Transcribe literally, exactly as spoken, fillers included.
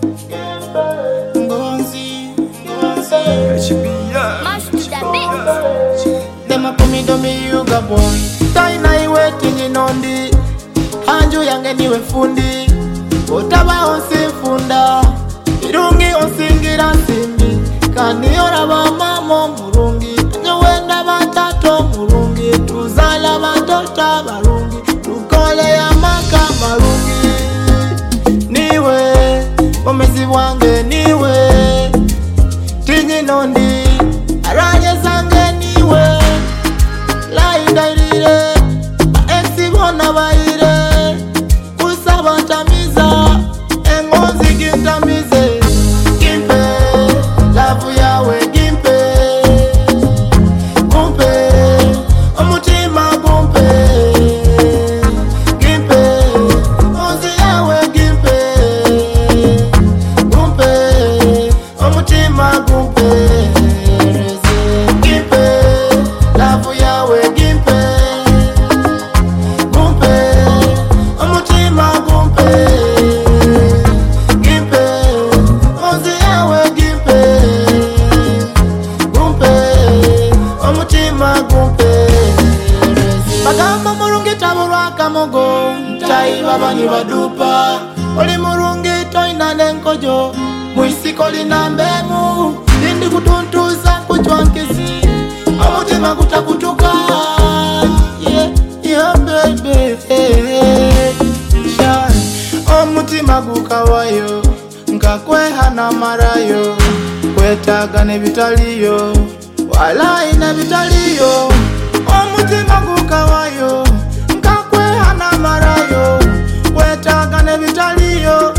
Ngonzi, Ngonzi. Them a come to me yoga boy. Taina iwe tingi nondi. Anju yange niwe fundi. Utaba onsi-funda. Irungi onsingira simbi. Kaniora ba mamo murungi. Nyewenda batato murungi. Tuzala batota barungi. Tukole ya maka marungi. Niwe, omezi wange niwe. Tingi nondi. Aranye zange niwe. Laida irire. Exi bona baire. Kusaba tamiza. Engonzi gintamize. Gimpe. Lavu yawe gimpe. Gumpe. Omutima gumpe. Gimpe. Onzi yawe gimpe. Gumpe. Omutima gumpe. Gimpe. Lavu yawe gimpe. Gumpe. Omutima gumpe. Gimpe. Onzi yawe gimpe. Gumpe. Omutima gumpe. Bagamba murungi taburwa kamogo. Chai baba ni badupa. Oli murungi toina nenkojo. Muisiko lina mbemu. Indi kutuntuza kuchwankisi. Omutima kutakutuka. Yeah, yeah baby. Shine. Omutima gukawayo. Nkakweha na marayo. Kwetaga ne bitaliyo. Walai na bitaliyo. Omutima gukawayo. Nkakweha na marayo. Kwetaga ne bitaliyo.